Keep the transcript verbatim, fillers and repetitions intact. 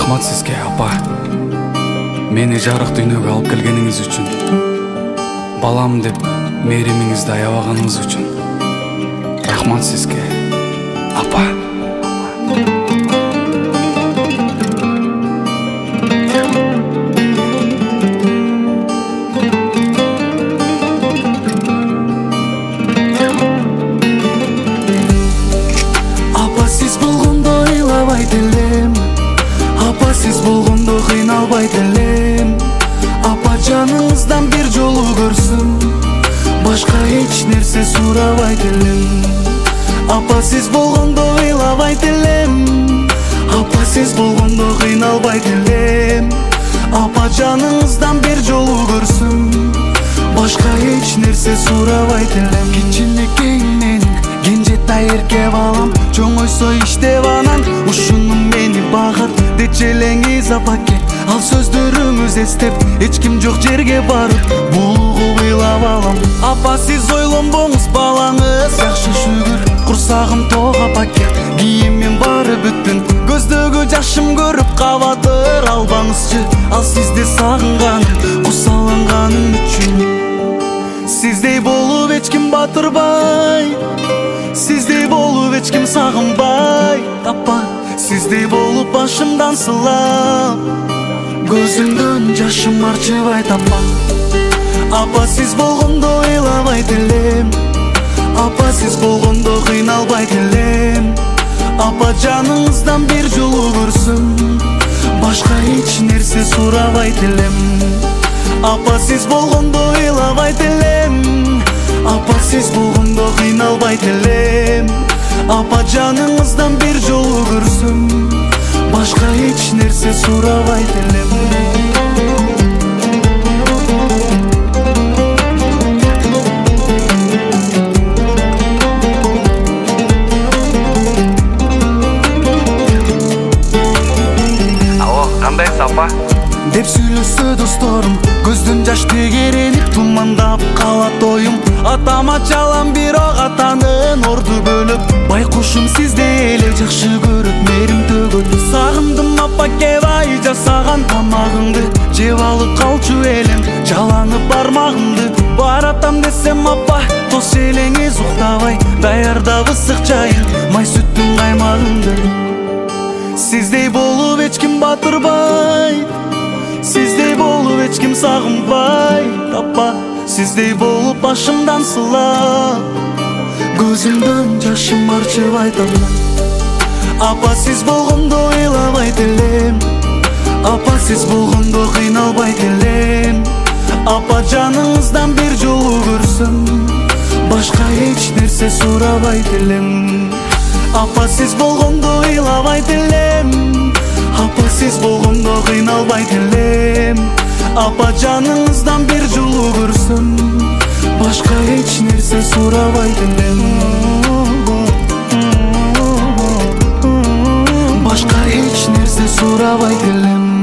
Рахмат сизге, апа. Мени жарык дүйнөгө алып келгениңиз үчүн. Балам деп мээримиңизди аябаганыңыз үчүн. Рахмат сизге, апа. Апа, сиз болгондо кыйналбай делем. Апа, жаныңыздан бир жолу көрсүм, башка эч нерсе сурабай делем. Апа, сиз болгондо ыйлабай делем. Апа, сиз болгондо кыйналбай делем. Апа, жаныңыздан бир жолу көрсүм, башка эч нерсе сурабай делем. Кичинекейим менин кенжетай эрке балам, чоңойсо иштеп анан ушуну мени багат дечи элеңиз апаке. Ал сөздөрүңүз эстеп эч ким жок жерге барып булугуп ыйлап алам. Апа, сиз ойлонбоңуз, балаңыз жакшы шүгүр, курсагым ток апаке. Кийимим баары бүттүн, көздөгү жашым көрүп кабатыр албаңызчы. Ал сизди сагынганым, кусаланганым үчүн. Сиздей болуп эч ким батырбай, сиздей болуп эч ким сагынбай. Апа, сиздей болуп башымдан сылап, көзүмдөн жашым арчыбайт. Апа, апа, сиз болгондо ыйлабай делем. Апа, сиз болгондо кыйналбай делем. Апа, жаныңыздан бир жолу көрсүм, башка эч нерсе сурабай делем. Апа, сиз болгондо ыйлабай делем. Апа, сиз болгондо кыйналбай делем. Апа, жаныңыздан бир жолу көрсүм, башка эч нерсе сурабай делем. Алло, кандайсыз апа? Деп сүйлөсө досторум, көздөн жаш тегеренип тумандап калат оюм. Атама чалам бирок атанын орду бөлөп, байкушум сизди эле жакшы көрөт, мээрим төгөт. Сагындым апаке, бай жасаган тамагыңды, жеп алып калчу элем жаланып бармагымды. Баратам десем апа, тос элеңиз уктабай даярдап ысык чайын, май сүттүн каймагымды. Сиздей болуп эч ким батырбай, сиздей болуп эч ким сагынбай. Апа, сиздей болуп башымдан сылап, көзүмдөн жашым арчыбайт. Апа, сиз болгондо ыйлабай делем. Апа, сиз болгондо кыйналбай делем. Апа, жаныңыздан бир жолу көрсүм, башка эч нерсе сурабай делем. Апа, сиз болгондо ыйлабай делем. Апа, сиз болгондо кыйналбай делем. Апа, жаныңыздан бир жолу көрсүм, башка эч нерсе сурабай делем. Башка эч нерсе сурабай делем.